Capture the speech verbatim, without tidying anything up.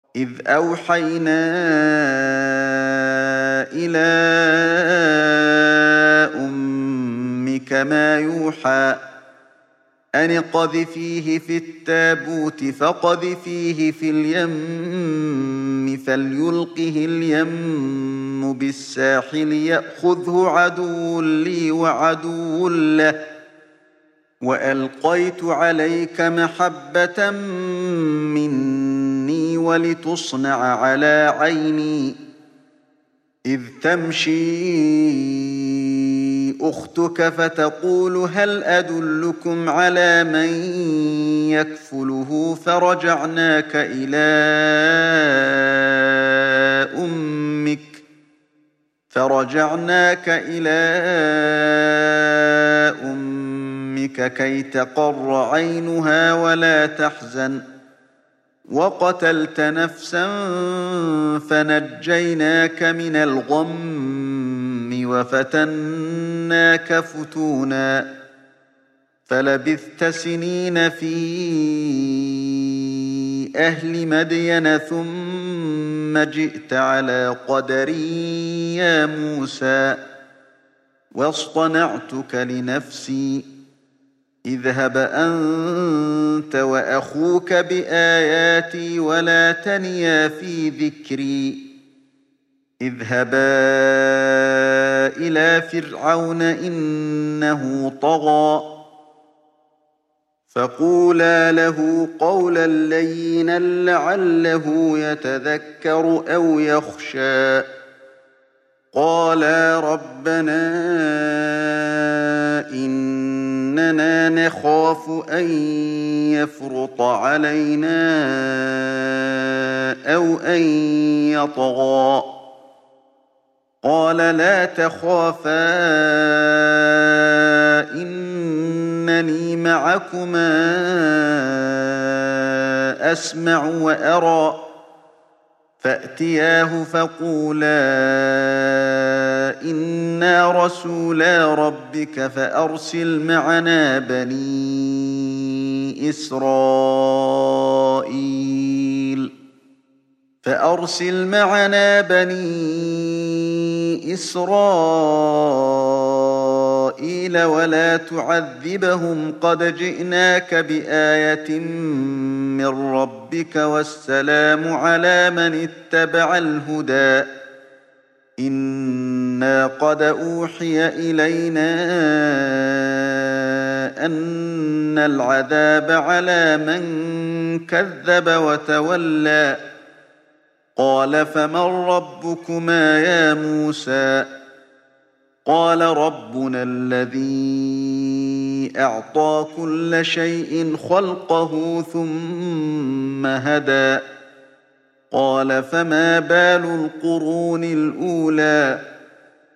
إذ أوحينا إلى أمك ما يوحى أن اقذفيه في التابوت فاقذفيه في اليم فليلقه اليم بالساحل يأخذه عدو لي وعدو له وألقيت عليك محبة مني ولتصنع على عيني إذ تمشي أختك فتقول هل أدلكم على من يكفله فرجعناك إلى أمك فرجعناك إلى أمك كي تقر عينها ولا تحزن وقتلت نفسا فنجيناك من الغم وفتناك فتونا فلبثت سنين في أهل مدين ثم جئت على قدري يا موسى واصطنعتك لنفسي اذهب أنت وأخوك بآياتي ولا تنيا في ذكري اذهبا إلى فرعون إنه طغى فقولا له قولا لينا لعله يتذكر أو يخشى قالا ربنا إننا نخاف أن يفرط علينا أو أن يطغى قال لا تخافا إنني معكما أسمع وأرى فأتياه فقولا إنا رسولا ربك فأرسل معنا بني إسرائيل فأرسل معنا بني إسرائيل ولا تعذبهم قد جئناك بآية من ربك والسلام على من اتبع الهدى إنا قد أوحي إلينا أن العذاب على من كذب وتولى قال فمن ربكما يا موسى قال ربنا الذي أعطى كل شيء خلقه ثم هدى قال فما بال القرون الأولى